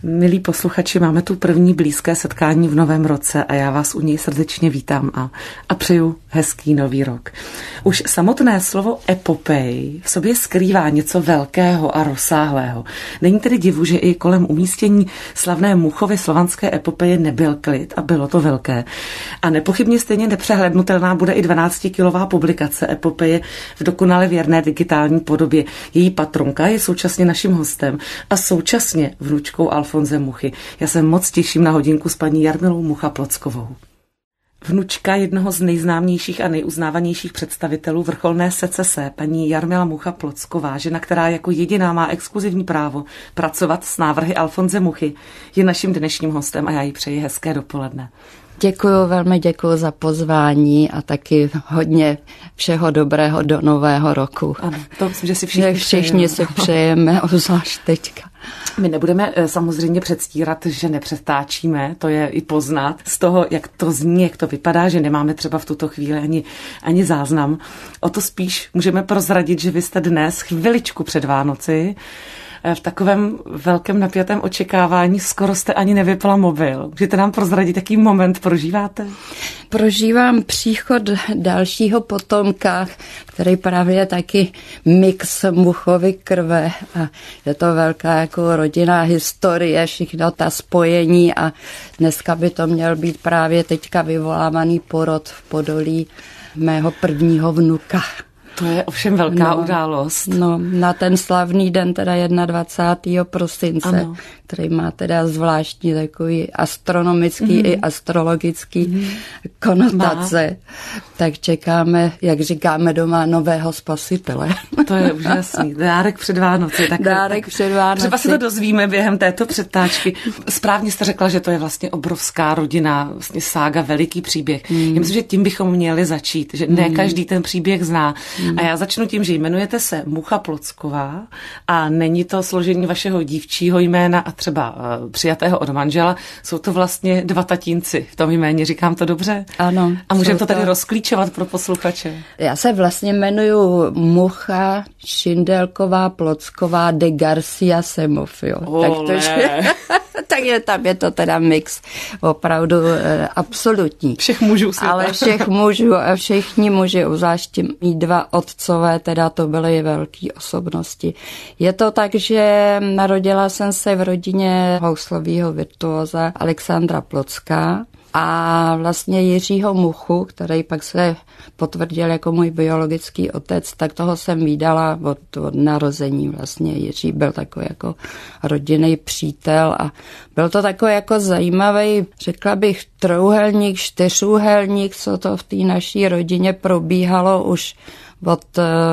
Milí posluchači, máme tu první blízké setkání v novém roce a já vás u něj srdečně vítám a přeju hezký nový rok. Už samotné slovo epopej v sobě skrývá něco velkého a rozsáhlého. Není tedy divu, že i kolem umístění slavné Muchovy slovanské epopeje nebyl klid a bylo to velké. A nepochybně stejně nepřehlednutelná bude i 12kilová publikace epopeje v dokonale věrné digitální podobě. Její patronka je současně naším hostem a současně vnučkou Alfonse Muchy. Já se moc těším na hodinku s paní Jarmilou Mucha-Plockovou. Vnučka jednoho z nejznámějších a nejuznávanějších představitelů vrcholné secese, paní Jarmila Mucha-Plocková, žena, která jako jediná má exkluzivní právo pracovat s návrhy Alfonse Muchy, je naším dnešním hostem a já jí přeji hezké dopoledne. Děkuju, velmi děkuju za pozvání a taky hodně všeho dobrého do nového roku. Ano, to myslím, že si všichni si přejeme, obzvlášť teďka. My nebudeme samozřejmě předstírat, že nepřetáčíme, to je i poznat z toho, jak to zní, jak to vypadá, že nemáme třeba v tuto chvíli ani záznam. O to spíš můžeme prozradit, že vy jste dnes chviličku před Vánoci v takovém velkém napjatém očekávání, skoro jste ani nevypla mobil. Můžete nám prozradit, jaký moment prožíváte? Prožívám příchod dalšího potomka, který právě je taky mix Muchovy krve a je to velká jako rodinná historie, všechno ta spojení a dneska by to měl být právě teďka vyvolávaný porod v Podolí mého prvního vnuka. To je ovšem velká událost. No, na ten slavný den, teda 21. prosince, ano. Který má teda zvláštní takový astronomický i astrologický konotace. Tak čekáme, jak říkáme doma, nového spasitele. To je úžasný. Dárek před Vánoci. Dárek před Vánoci. Třeba si to dozvíme během této předtáčky. Správně jste řekla, že to je vlastně obrovská rodina, vlastně sága, veliký příběh. Já myslím, že tím bychom měli začít, že ne každý ten příběh zná. A já začnu tím, že jmenujete se Mucha-Plocková a není to složení vašeho dívčího jména a třeba přijatého od manžela. Jsou to vlastně dva tatínci v tom jméně, říkám to dobře? Ano. A můžeme to tady rozklíčovat pro posluchače. Já se vlastně jmenuju Mucha Šindelková Plocková de Garcia Semov. Takže tam je to teda mix opravdu absolutní. Všech mužů světa. Ale všech mužů a všichni muži, obzvlášť mý dva otcové, teda to byly velké osobnosti. Je to tak, že narodila jsem se v rodině houslového virtuóza Alexandra Plocka a vlastně Jiřího Muchu, který pak se potvrdil jako můj biologický otec, tak toho jsem vídala od narození vlastně. Jiří byl takový jako rodinný přítel a byl to takový jako zajímavý, řekla bych, trojúhelník, čtyřúhelník, co to v té naší rodině probíhalo už od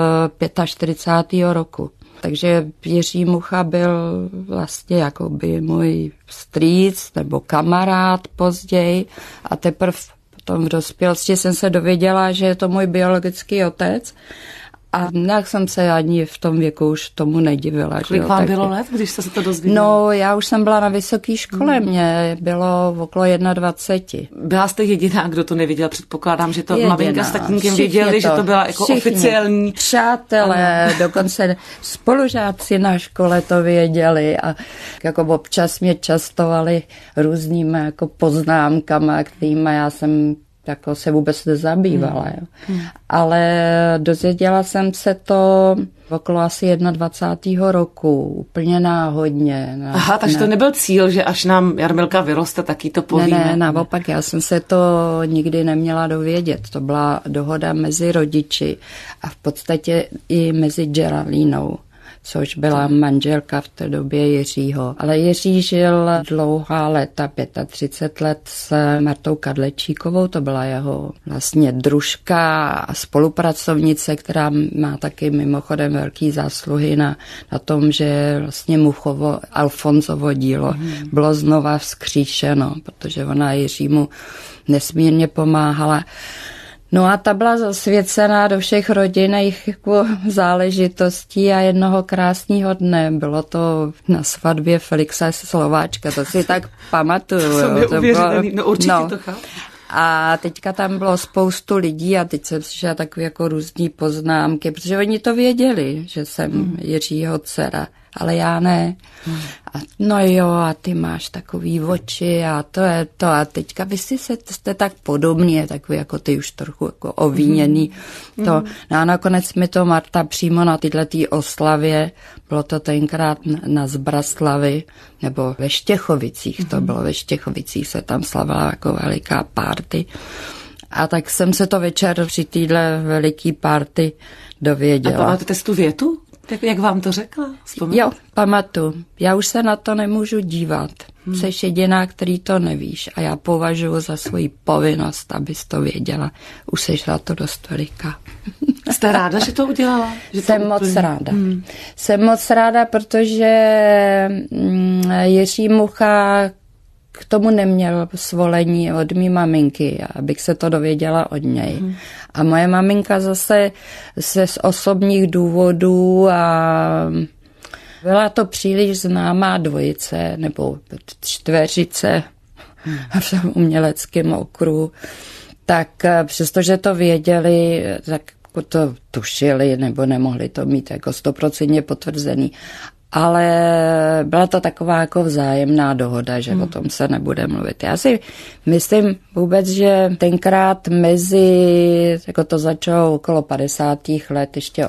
45. roku. Takže Jiří Mucha byl vlastně jakoby můj strýc nebo kamarád později a teprve potom v dospělosti jsem se dověděla, že je to můj biologický otec. A nějak jsem se ani v tom věku už tomu nedivila. Kolik vám bylo let, když jste se to dozvěděla? No, já už jsem byla na vysoké škole, mě bylo okolo 21. Byla jste jediná, kdo to nevěděl? Předpokládám, že to maminka s tatínkem věděli, že to byla jako oficiální. Přátelé, dokonce spolužáci na škole to věděli a jako občas mě častovali různými jako poznámkama, kterýma já jsem jako se vůbec nezabývala. Ale dozvěděla jsem se to okolo asi 21. roku, úplně náhodně. Aha, takže to nebyl cíl, že až nám Jarmilka vyroste, taky to povíme. Ne, naopak, já jsem se to nikdy neměla dovědět. To byla dohoda mezi rodiči a v podstatě i mezi Geraldínou, což byla manželka v té době Jiřího. Ale Jiří žil dlouhá léta, 35 let s Martou Kadlečíkovou, to byla jeho vlastně družka a spolupracovnice, která má taky mimochodem velký zásluhy na tom, že vlastně Muchovo, Alfonsovo dílo bylo znova vzkříšeno, protože ona Jiřímu nesmírně pomáhala. No a ta byla zasvěcená do všech rodinných jako záležitostí a jednoho krásného dne. Bylo to na svatbě Felixa Slováčka, to si tak pamatuju. To bylo, no určitě to chápu. A teďka tam bylo spoustu lidí a teď jsem slyšela takové jako různý poznámky, protože oni to věděli, že jsem Jiřího dcera. ale já ne. A no jo, a ty máš takový oči a to je to. A teďka vy jste tak podobný, takový jako ty už trochu jako ovíněný. To. No a nakonec mi to Marta přímo na tyhletý oslavě, bylo to tenkrát na Zbraslavi, nebo ve Štěchovicích, to bylo ve Štěchovicích, se tam slavila jako veliká party. A tak jsem se to večer při téhle veliký party dověděla. A pamatujete si tu větu? Jak vám to řekla? Jo, pamatuju. Já už se na to nemůžu dívat. Jseš jediná, který to nevíš. A já považuji za svoji povinnost, abys to věděla. Už seš na to dost veliká. Jste ráda, že to udělala? Jsem moc ráda. Jsem moc ráda, protože Jiří Mucha k tomu neměl svolení od mý maminky, abych se to dověděla od něj. A moje maminka zase z osobních důvodů a byla to příliš známá dvojice nebo čtveřice v tom uměleckém okruhu. Tak přestože to věděli, tak to tušili nebo nemohli to mít jako 100% potvrzený. Ale byla to taková jako vzájemná dohoda, že o tom se nebude mluvit. Já si myslím vůbec, že tenkrát jako to začalo okolo 50. let, ještě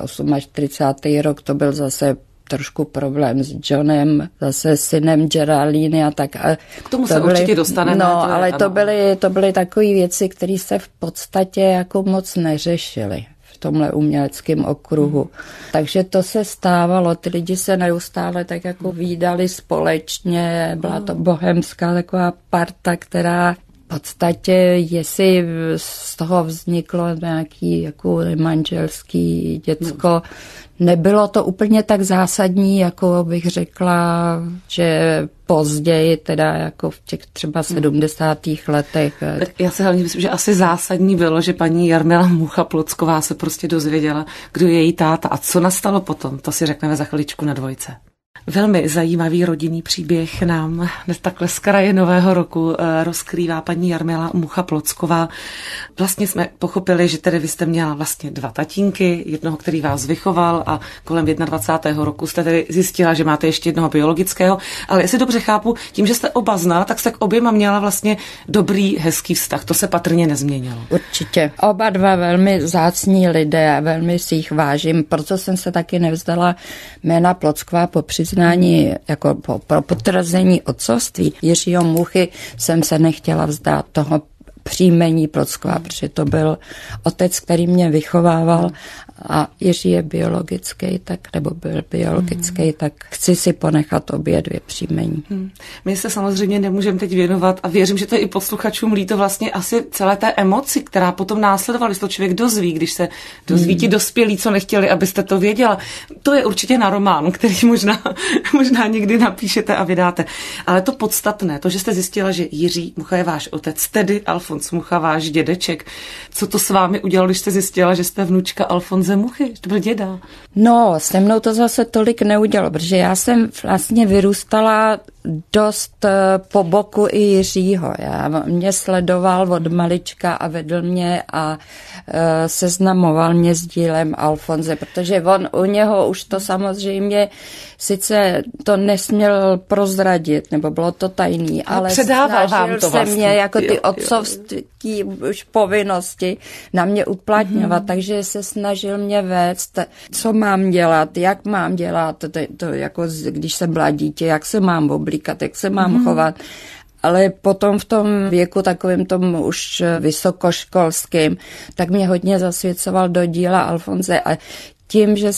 38. rok, to byl zase trošku problém s Johnem, zase synem Geraldine a tak. K tomu se určitě dostaneme. No, ale to byly takové věci, které se v podstatě jako moc neřešily v tomhle uměleckém okruhu. Takže to se stávalo, ty lidi se neustále tak jako vídali společně, byla to bohemská taková parta, která v podstatě, jestli z toho vzniklo nějaký jako manželský děcko, nebylo to úplně tak zásadní, jako bych řekla, že později, teda jako v těch třeba 70. letech. Tak já si hlavně myslím, že asi zásadní bylo, že paní Jarmila Mucha-Plocková se prostě dozvěděla, kdo je její táta a co nastalo potom, to si řekneme za chviličku na dvojce. Velmi zajímavý rodinný příběh nám takhle z kraje Nového roku rozkrývá paní Jarmila Mucha-Plocková. Vlastně jsme pochopili, že tedy vy jste měla vlastně dva tatínky, jednoho, který vás vychoval a kolem 21. roku jste tedy zjistila, že máte ještě jednoho biologického, ale jestli dobře chápu, tím, že jste oba znala, tak jste k oběma měla vlastně dobrý, hezký vztah. To se patrně nezměnilo. Určitě. Oba dva velmi vzácní lidé a velmi si jich vážím, proto jsem se taky nevzdala jména Plocková po přiznání, jako pro potvrzení otcovství Jiřího Muchy jsem se nechtěla vzdát toho příjmení Plocková, protože to byl otec, který mě vychovával a Jiří je biologický, nebo byl biologický, tak chci si ponechat obě dvě příjmení. My se samozřejmě nemůžeme teď věnovat a věřím, že to i posluchačům líto vlastně asi celé té emoci, která potom následovala, když to člověk dozví, když se dozví ti dospělí, co nechtěli, abyste to věděla. To je určitě na román, který možná někdy napíšete a vydáte. Ale to podstatné, to, že jste zjistila, že Jiří Mucha je váš otec, tedy Alfons Mucha, váš dědeček. Co to s vámi udělalo, když jste zjistila, že jste vnučka Alfonse Muchy, že to byl děda? No, se mnou to zase tolik neudělalo, protože já jsem vlastně vyrůstala dost po boku i Jiřího. Mě sledoval od malička a vedl mě a seznamoval mě s dílem Alfonse, protože u něho už to samozřejmě sice to nesměl prozradit, nebo bylo to tajný, ale snažil se vlastně mě jako ty otcovství už povinnosti na mě uplatňovat, takže se snažil mě vést, co mám dělat, jak mám dělat, to jako když jsem byla dítě, jak se mám oblíkat, jak se mám chovat. Ale potom v tom věku takovým tom už vysokoškolským, tak mě hodně zasvěcoval do díla Alfonse a tím, že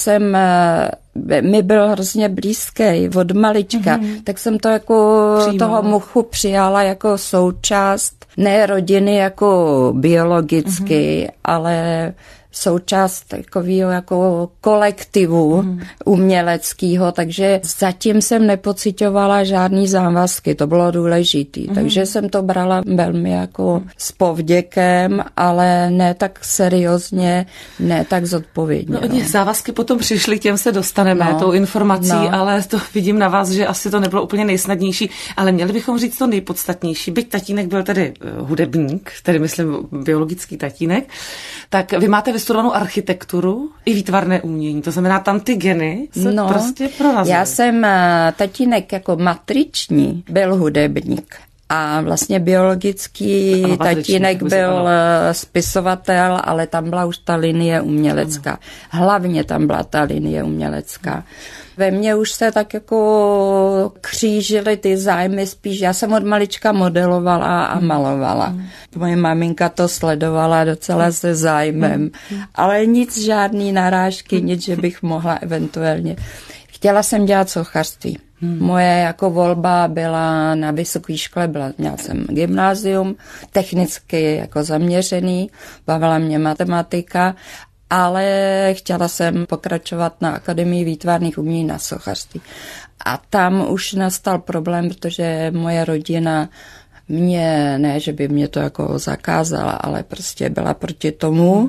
mi byl hrozně blízký od malička, tak jsem to jako toho Muchu přijala jako součást, ne rodiny jako biologicky, ale součást takového jako kolektivu uměleckého, takže zatím jsem nepociťovala žádný závazky, to bylo důležitý, takže jsem to brala velmi jako s povděkem, ale ne tak seriózně, ne tak zodpovědně. No, závazky potom přišly, těm se dostaneme tou informací, ale to vidím na vás, že asi to nebylo úplně nejsnadnější, ale měli bychom říct to nejpodstatnější. Byť tatínek byl tedy hudebník, tedy myslím biologický tatínek, tak vy máte ve vystudovanou architekturu i výtvarné umění. To znamená, tam ty geny se prostě prorazily. Já jsem, tatínek jako matriční byl hudebník. A vlastně biologický tatínek byl spisovatel, ale tam byla už ta linie umělecká. Hlavně tam byla ta linie umělecká. Ve mně už se tak jako křížily ty zájmy spíš. Já jsem od malička modelovala a malovala. Moje maminka to sledovala docela se zájmem. Ale nic, žádný narážky, nic, že bych mohla eventuálně. Chtěla jsem dělat sochařství. Moje jako volba byla na vysoké škole, měla jsem gymnázium, technicky jako zaměřený, bavila mě matematika, ale chtěla jsem pokračovat na Akademii výtvarných umění na sochařství. A tam už nastal problém, protože moje rodina ne, že by mě to jako zakázala, ale prostě byla proti tomu.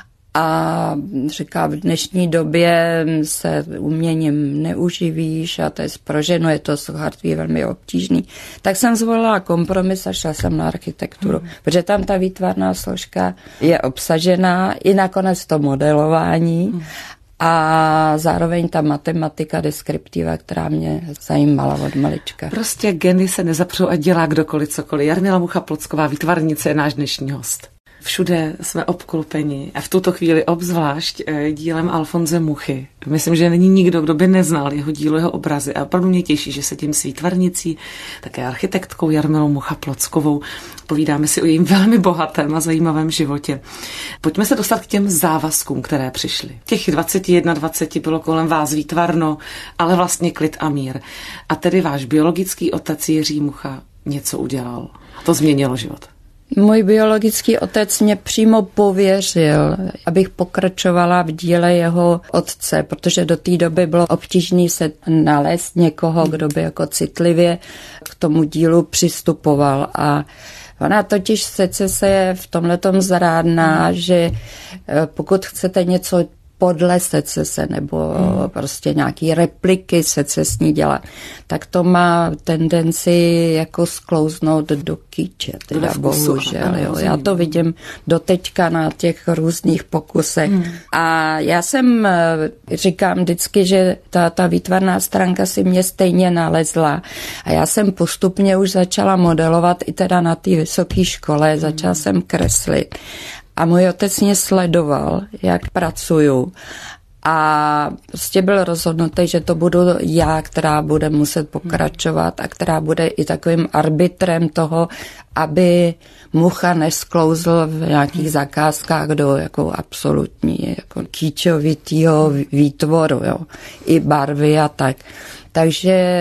A říká, v dnešní době se uměním neuživíš a to je pro ženu, je to sochařství velmi obtížný. Tak jsem zvolila kompromis a šla jsem na architekturu, protože tam ta výtvarná složka je obsažená i nakonec to modelování a zároveň ta matematika deskriptiva, která mě zajímala od malička. Prostě geny se nezapřou a dělá kdokoliv cokoliv. Jarmila Mucha-Plocková, výtvarnice, je náš dnešní host. Všude jsme obklopeni a v tuto chvíli obzvlášť dílem Alfonse Muchy. Myslím, že není nikdo, kdo by neznal jeho dílo, jeho obrazy. A opravdu mě těší, že se tím s výtvarnicí, také architektkou Jarmilou Mucha-Plockovou povídáme si o jejím velmi bohatém a zajímavém životě. Pojďme se dostat k těm závazkům, které přišly. Těch 21, 20 bylo kolem vás výtvarno, ale vlastně klid a mír. A tedy váš biologický otec Jiří Mucha něco udělal. A to změnilo život. Můj biologický otec mě přímo pověřil, abych pokračovala v díle jeho otce, protože do té doby bylo obtížné se nalézt někoho, kdo by jako citlivě k tomu dílu přistupoval. A ona totiž se je v tomhletom zrádná, že pokud chcete něco podle secese nebo prostě nějaký repliky secesní dělat, tak to má tendenci jako sklouznout do kýče, teda bohužel. Jo. Já to vidím doteďka na těch různých pokusech. A já říkám vždycky, že ta výtvarná stránka si mě stejně nalezla. A já jsem postupně už začala modelovat i teda na té vysoké škole, začala jsem kreslit. A můj otec mě sledoval, jak pracuju. A prostě byl rozhodnutý, že to budu já, která bude muset pokračovat a která bude i takovým arbitrem toho, aby Mucha nesklouzl v nějakých zakázkách do jako absolutní jako kýčovitýho výtvoru, jo. I barvy a tak. Takže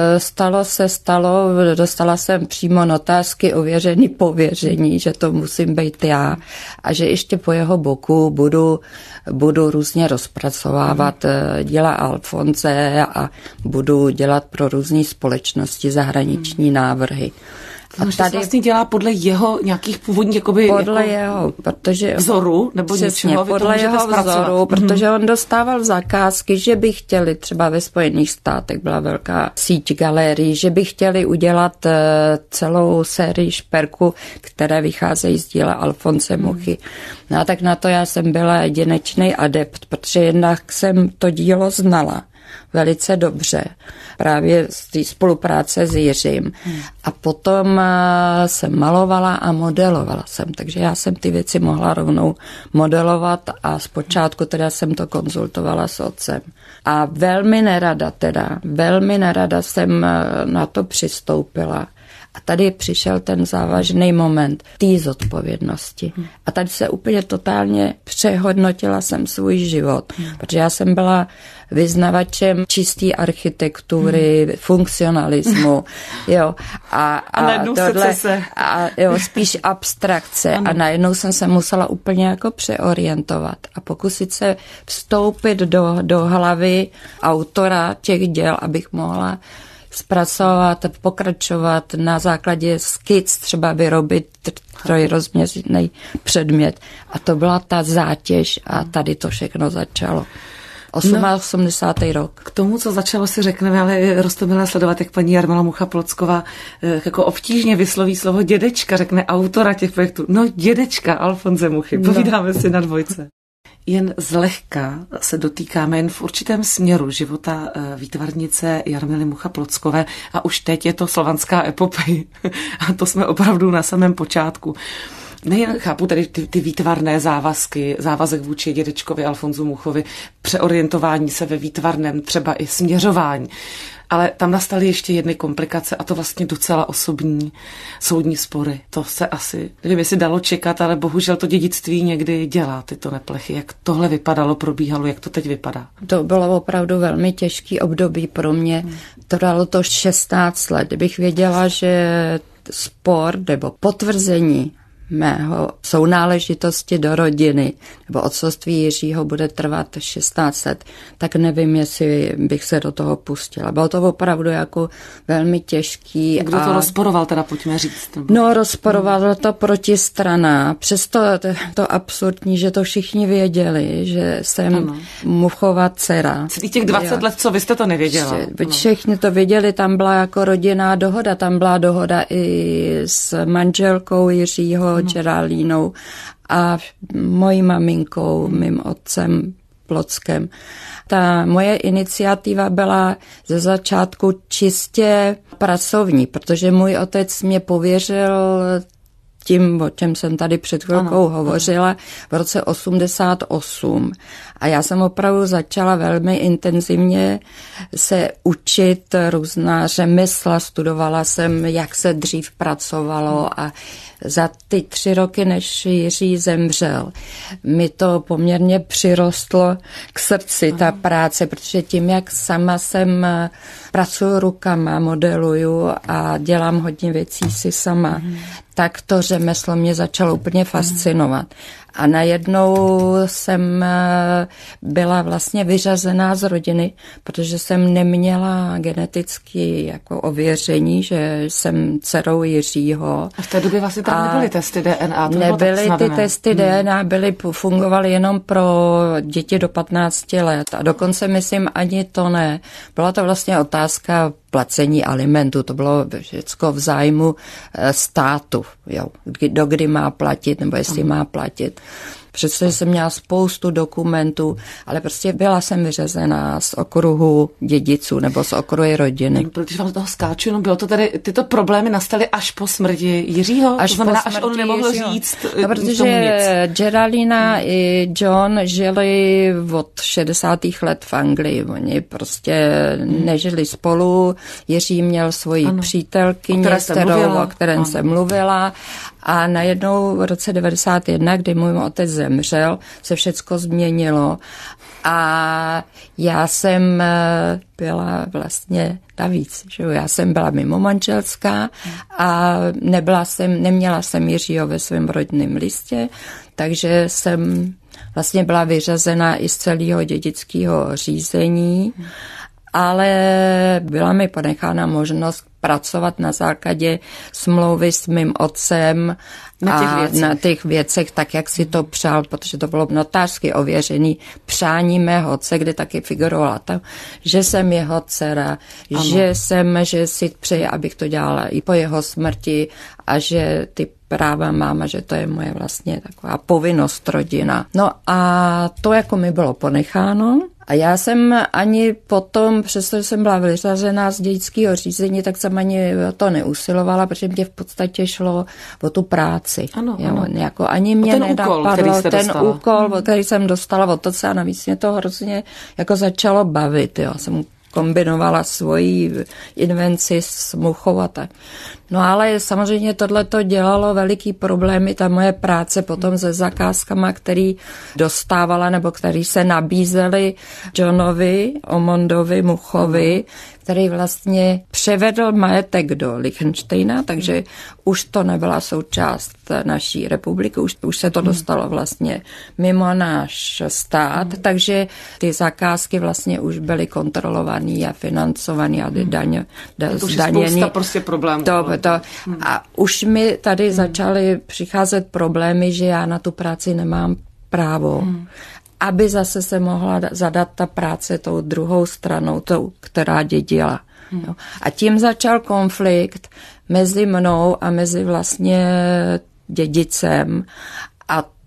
dostala jsem přímo notářsky ověřený pověření, že to musím být já a že ještě po jeho boku budu různě rozpracovávat díla Alfonse a budu dělat pro různé společnosti zahraniční návrhy. A tady vlastně dělá podle jeho nějakých původních jakoby jeho, protože vzoru nebo přesně, něčeho, podle jeho vzoru, protože on dostával zakázky, že by chtěli, třeba ve Spojených státech byla velká síť galérií, že by chtěli udělat celou sérii šperků, které vycházejí z díla Alfonse Muchy. No a tak na to já jsem byla jedinečný adept, protože jednak jsem to dílo znala velice dobře, právě z té spolupráce s Jiřím. A potom jsem malovala a modelovala jsem, takže já jsem ty věci mohla rovnou modelovat a zpočátku teda jsem to konzultovala s otcem. A velmi nerada jsem na to přistoupila. A tady přišel ten závažný moment té zodpovědnosti. A tady se úplně totálně přehodnotila jsem svůj život, protože já jsem byla vyznavačem čisté architektury, funkcionalismu, jo. A tohle, spíš abstrakce. Ano. A najednou jsem se musela úplně jako přeorientovat a pokusit se vstoupit do hlavy autora těch děl, abych mohla zpracovat, pokračovat na základě skic, třeba vyrobit trojrozměrný předmět. A to byla ta zátěž a tady to všechno začalo. 80. rok. K tomu, co začalo, si řekneme, ale roztomilé sledovat, jak paní Jarmila Mucha-Plocková jako obtížně vysloví slovo dědečka, řekne autora těch projektů. No dědečka Alfonse Muchy, povídáme si na dvojce. jen zlehka se dotýkáme jen v určitém směru života výtvarnice Jarmily Mucha-Plockové a už teď je to slovanská epopej. A to jsme opravdu na samém počátku. Nejen chápu tedy ty výtvarné závazky, závazek vůči dědečkovi Alfonzu Muchovi, přeorientování se ve výtvarném, třeba i směřování. Ale tam nastaly ještě jedny komplikace a to vlastně docela osobní soudní spory. To se asi, nevím, jestli dalo čekat, ale bohužel to dědictví někdy dělá tyto neplechy. Jak tohle vypadalo, probíhalo, jak to teď vypadá? To bylo opravdu velmi těžký období pro mě. Trvalo to 16 let. Kdybych věděla, že spor nebo potvrzení mého sounáležitosti do rodiny nebo otcovství Jiřího bude trvat 16 let, tak nevím, jestli bych se do toho pustila. Bylo to opravdu jako velmi těžký. Kdo to rozporoval, teda pojďme říct? No, rozporovala to protistrana. Přesto to absurdní, že to všichni věděli, že jsem Muchova dcera. Celý těch 20 let, co vy jste to nevěděla? Všichni to věděli, tam byla jako rodinná dohoda, tam byla dohoda i s manželkou Jiřího, Geraldínou a mojí maminkou, mým otcem Plockem. Ta moje iniciativa byla ze začátku čistě pracovní, protože můj otec mě pověřil tím, o čem jsem tady před chvilkou hovořila, v roce 88. A já jsem opravdu začala velmi intenzivně se učit různá řemesla, studovala jsem, jak se dřív pracovalo a za ty 3 roky, než Jiří zemřel, mi to poměrně přirostlo k srdci, ta práce, protože tím, jak sama jsem pracuji rukama, modeluju a dělám hodně věcí si sama, tak to řemeslo mě začalo úplně fascinovat. A najednou jsem byla vlastně vyřazená z rodiny, protože jsem neměla geneticky jako ověření, že jsem dcerou Jiřího. A v té době vlastně tam nebyly testy DNA? Nebyly ty testy DNA, fungovaly jenom pro děti do 15 let. A dokonce myslím ani to ne. Byla to vlastně otázka placení alimentu. To bylo všechno v zájmu státu. Jo. Kdy má platit, nebo jestli má platit. Přestože jsem měla spoustu dokumentů, ale prostě byla jsem vyřazená z okruhu dědiců nebo z okruhu rodiny. Protože vám toho skáču, no bylo to tady, tyto problémy nastaly až po smrti Jiřího? To znamená, až on nemohl říct no, protože Geraldina i John žili od 60. let v Anglii. Oni prostě nežili spolu. Jiří měl svoji přítelkyni, o kterém jsem mluvila. A najednou v roce 91, kdy můj otec zemřel, se všecko změnilo. A já jsem byla vlastně navíc, že jo? Já jsem byla mimo manželská a neměla jsem Jiřího ve svém rodinném listě, takže jsem vlastně byla vyřazena i z celého dědického řízení, ale byla mi ponechána možnost pracovat na základě smlouvy s mým otcem na těch věcech, tak jak si to přál, protože to bylo notářsky ověřený přání mého otce, kde taky figurovala tam, že jsem jeho dcera, že si přeje, abych to dělala i po jeho smrti a že ty práva mám a že to je moje vlastně taková povinnost rodina. No a to jako mi bylo ponecháno. A já jsem ani potom, přestože jsem byla vyřazená z dědického řízení, tak jsem ani to neusilovala, protože mě v podstatě šlo o tu práci. Ano. Jako ani mě nenapadlo ten úkol, který jsem dostala od otce a navíc mě to hrozně jako začalo bavit. Jo. Jsem kombinovala svoji invenci s Muchou a tak. No ale samozřejmě tohleto dělalo veliký problémy, ta moje práce potom se zakázkama, který dostávala nebo který se nabízely Johnovi, Omondovi, Muchovi, který vlastně převedl majetek do Lichtensteina, takže už to nebyla součást naší republiky, už se to dostalo vlastně mimo náš stát, takže ty zakázky vlastně už byly kontrolovaný a financovaný a zdaněný. To už je spousta prostě problémů. A už mi tady začaly přicházet problémy, že já na tu práci nemám právo. Aby zase se mohla zadat ta práce tou druhou stranou, tou, která dědila. A tím začal konflikt mezi mnou a mezi vlastně dědicem. A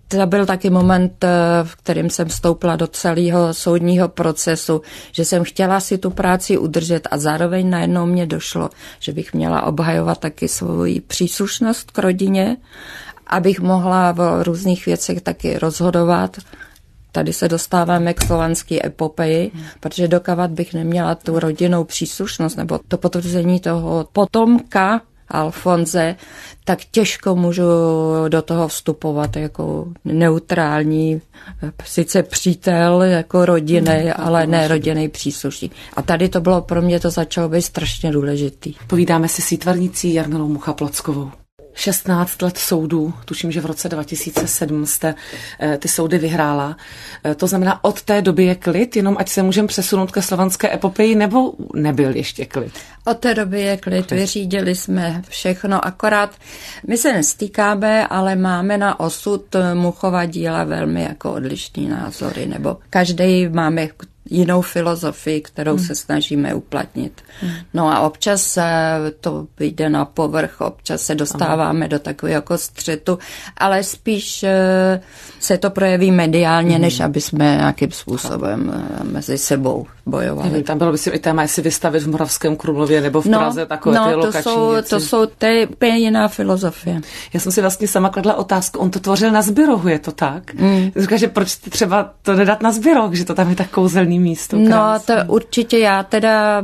to byl taky moment, v kterém jsem vstoupila do celého soudního procesu, že jsem chtěla si tu práci udržet a zároveň najednou mě došlo, že bych měla obhajovat taky svoji příslušnost k rodině, abych mohla v různých věcech taky rozhodovat. Tady se dostáváme k slovanské epopeji, protože dokávat bych neměla tu rodinnou příslušnost nebo to potvrzení toho potomka Alfonze, tak těžko můžu do toho vstupovat jako neutrální, sice přítel jako rodiny, ale ne rodinný příslušník. A tady to bylo pro mě, to začalo být strašně důležitý. Povídáme si s výtvarnicí Jarmilou Mucha-Plockovou. 16 let soudů, tuším, že v roce 2007 jste ty soudy vyhrála. To znamená, od té doby je klid, jenom ať se můžeme přesunout ke slovanské epopeji, nebo nebyl ještě klid? Od té doby je klid, vyřídili jsme všechno, akorát my se nestýkáme, ale máme na osud Muchova díla velmi jako odlišný názory, nebo každý máme jinou filozofii, kterou se snažíme uplatnit. No a občas to vyjde na povrch, občas se dostáváme do takového jako střetu, ale spíš se to projeví mediálně, než aby jsme nějakým způsobem mezi sebou bojovali. Tam bylo by si i téma, jestli vystavit v Moravském Krumlově nebo v Praze takové ty lokační věci. To je úplně jiná filozofie. Já jsem si vlastně sama kladla otázku, on to tvořil na Zbirohu, je to tak? Říká, že proč třeba to nedat na Zbiroh, že to tam je tak kouzelný místo. No to určitě já teda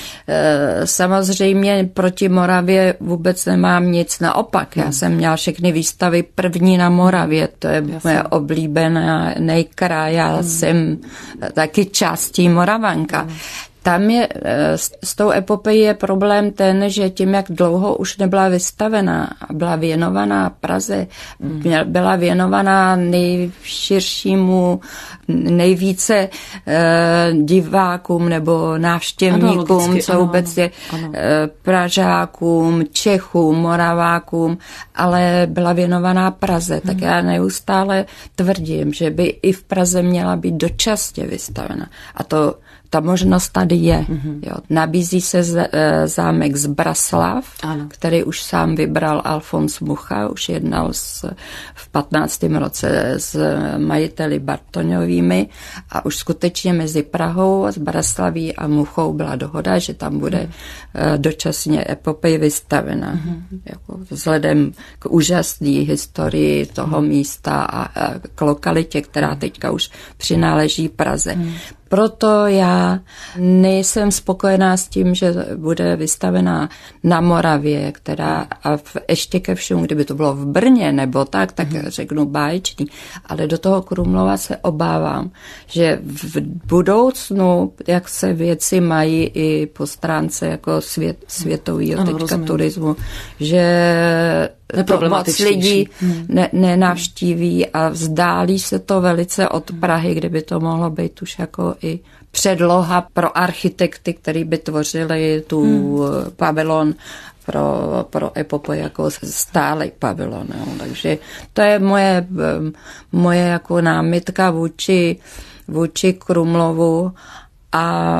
samozřejmě proti Moravě vůbec nemám nic, naopak. Já jsem měla všechny výstavy první na Moravě, to je moje oblíbená nejkraj, já jsem taky částí Moravanka. Tam je, s tou epopejí je problém ten, že tím, jak dlouho už nebyla vystavená a byla věnovaná Praze, byla věnovaná nejširšímu, nejvíce divákům nebo návštěvníkům, co vůbec je Pražákům, Čechům, Moravákům, ale byla věnovaná Praze. Tak já neustále tvrdím, že by i v Praze měla být dočasně vystavena. A ta možnost tady je. Jo. Nabízí se zámek Zbraslav, který už sám vybral Alfons Mucha, už jednal v 15. roce s majiteli Bartoňovými a už skutečně mezi Prahou, Zbraslaví a Muchou byla dohoda, že tam bude dočasně epopej vystavena. Jako vzhledem k úžasné historii toho místa a k lokalitě, která teďka už přináleží Praze. Proto já nejsem spokojená s tím, že bude vystavená na Moravě, která a ještě ke všemu, kdyby to bylo v Brně nebo tak řeknu báječný, ale do toho Krumlova se obávám, že v budoucnu, jak se věci mají i po stránce jako světového teďka turismu, že to moc lidí nenavštíví a vzdálí se to velice od Prahy, kde by to mohlo být už jako i předloha pro architekty, který by tvořili tu pavilon pro epopeji jako stálej pavilon. Jo. Takže to je moje jako námitka vůči Krumlovu a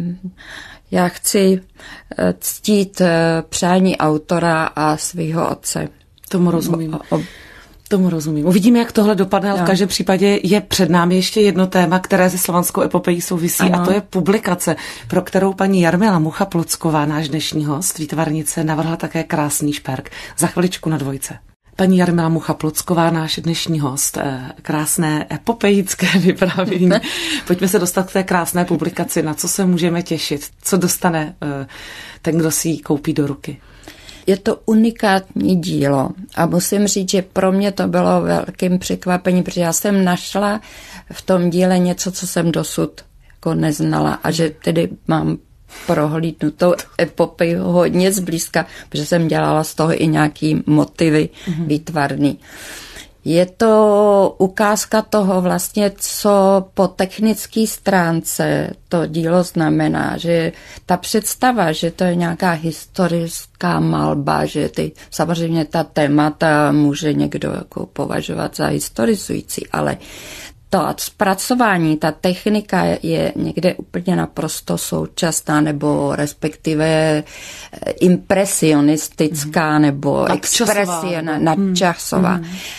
já chci ctít přání autora a svého otce. Tomu rozumím. Tomu rozumím. Uvidíme, jak tohle dopadne, ale v každém případě je před námi ještě jedno téma, které se slovanskou epopejí souvisí, a to je publikace, pro kterou paní Jarmila Mucha-Plocková, náš dnešní host, výtvarnice, navrhla také krásný šperk. Za chviličku na Dvojce. Paní Jarmila Mucha-Plocková, náš dnešní host, krásné epopejické vyprávění. Pojďme se dostat k té krásné publikaci. Na co se můžeme těšit? Co dostane ten, kdo si ji koupí do ruky? Je to unikátní dílo a musím říct, že pro mě to bylo velkým překvapením, protože já jsem našla v tom díle něco, co jsem dosud jako neznala a že tedy mám prohlídnutou epopeji hodně zblízka, protože jsem dělala z toho i nějaký motivy výtvarný. Je to ukázka toho vlastně, co po technické stránce to dílo znamená, že ta představa, že to je nějaká historická malba, že samozřejmě ta témata může někdo jako považovat za historizující, ale to zpracování, ta technika je někde úplně naprosto současná nebo respektive impresionistická nebo expresie nadčasová. A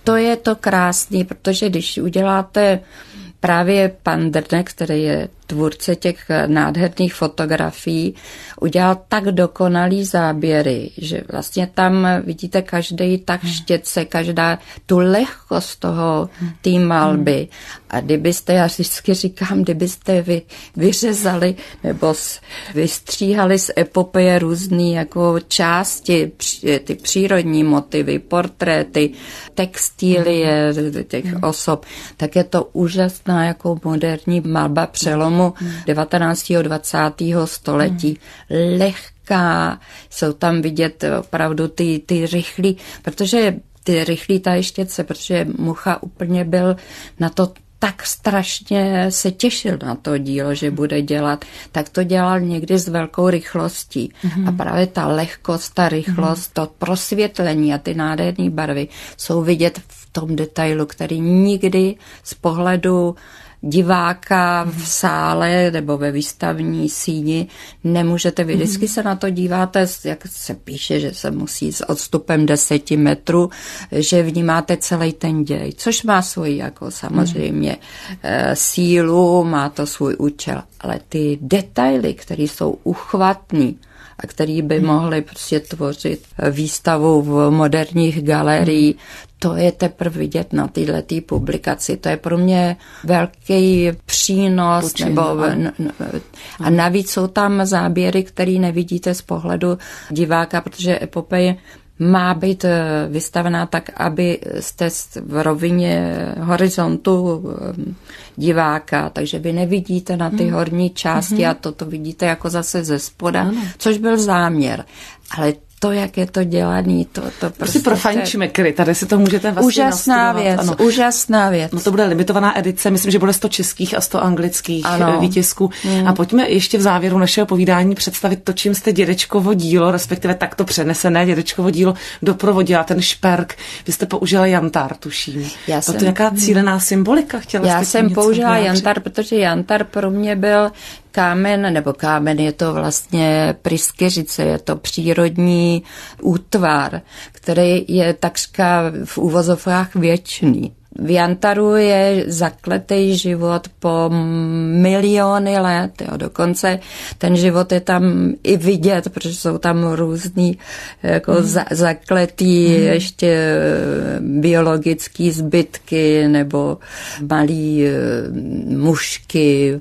to je to krásný, protože když uděláte právě pan Drnek, který je tvůrce těch nádherných fotografií, udělal tak dokonalý záběry, že vlastně tam vidíte každý tak štětce, každá tu lehkost toho té malby. A kdybyste, já vždycky říkám, kdybyste vyřezali nebo vystříhali z epopeje různý jako části, ty přírodní motivy, portréty, textilie těch osob, tak je to úžasná jako moderní malba přelomu 19. a 20. století. Lehká, jsou tam vidět opravdu ty rychlí, protože ty rychlí tajštětce, protože Mucha úplně byl na to tak strašně se těšil na to dílo, že bude dělat, tak to dělal někdy s velkou rychlostí. A právě ta lehkost, ta rychlost, to prosvětlení a ty nádherné barvy jsou vidět v tom detailu, který nikdy z pohledu diváka v sále nebo ve výstavní síni nemůžete vidět. Vždycky se na to díváte, jak se píše, že se musí s odstupem 10 metrů, že vnímáte celý ten děj, což má svoji jako samozřejmě sílu, má to svůj účel, ale ty detaily, které jsou uchvatný a který by mohli prostě tvořit výstavu v moderních galeriích, to je teprve vidět na této publikaci. To je pro mě velký přínos. A navíc jsou tam záběry, které nevidíte z pohledu diváka, protože epopeje má být vystavená tak, aby jste v rovině horizontu diváka, takže vy nevidíte na ty horní části a to vidíte jako zase ze spoda, což byl záměr. Ale to, jak je to dělaný, to prostě pro fajnčmekry, tady si to můžete vlastně úžasná věc. No to bude limitovaná edice, myslím, že bude 100 českých a 100 anglických výtisků. A pojďme ještě v závěru našeho povídání představit to, čím jste dědečkovo dílo, respektive takto přenesené dědečkovo dílo doprovodila, ten šperk. Vy jste použila jantar, tuším. To je nějaká cílená symbolika? Já jsem použila jantar, protože jantar pro mě byl kámen je to vlastně pryskyřice, je to přírodní útvar, který je takřka v uvozovkách věčný. V jantaru je zakletý život po miliony let. Dokonce ten život je tam i vidět, protože jsou tam různý jako zakletý ještě biologický zbytky nebo malý mušky.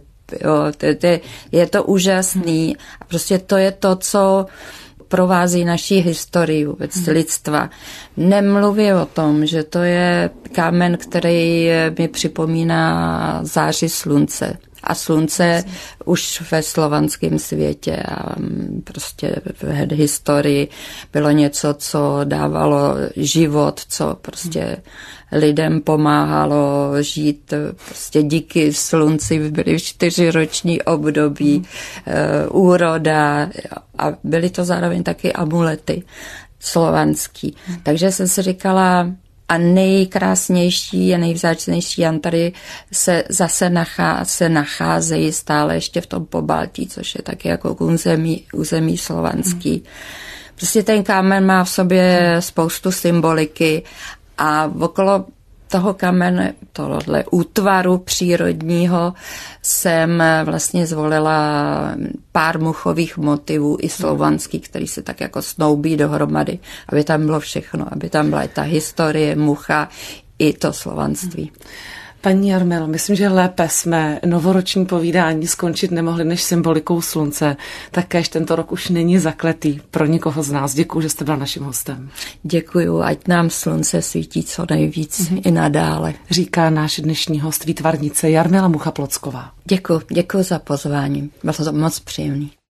Je to úžasný. A prostě to je to, co provází naší historii vůbec lidstva. Nemluví o tom, že to je kámen, který mi připomíná záři slunce. A slunce už ve slovanském světě a prostě v historii bylo něco, co dávalo život, co prostě lidem pomáhalo žít. Prostě díky slunci byly 4roční období, úroda a byly to zároveň taky amulety slovanský. Takže jsem si říkala, a nejkrásnější a nejvzácnější jantary se zase nacházejí stále ještě v tom Pobaltí, což je taky jako území slovanský. Prostě ten kámen má v sobě spoustu symboliky a okolo toho kamene, tohle útvaru přírodního jsem vlastně zvolila pár muchových motivů i slovanských, který se tak jako snoubí dohromady, aby tam bylo všechno, aby tam byla ta historie, mucha i to slovanství. Paní Jarmilo, myslím, že lépe jsme novoroční povídání skončit nemohli než symbolikou slunce. Tak kéž tento rok už není zakletý pro nikoho z nás. Děkuju, že jste byla naším hostem. Děkuju, ať nám slunce svítí co nejvíc i nadále. Říká náš dnešní host výtvarnice Jarmila Mucha-Plocková. Děkuju za pozvání. Bylo to moc příjemný.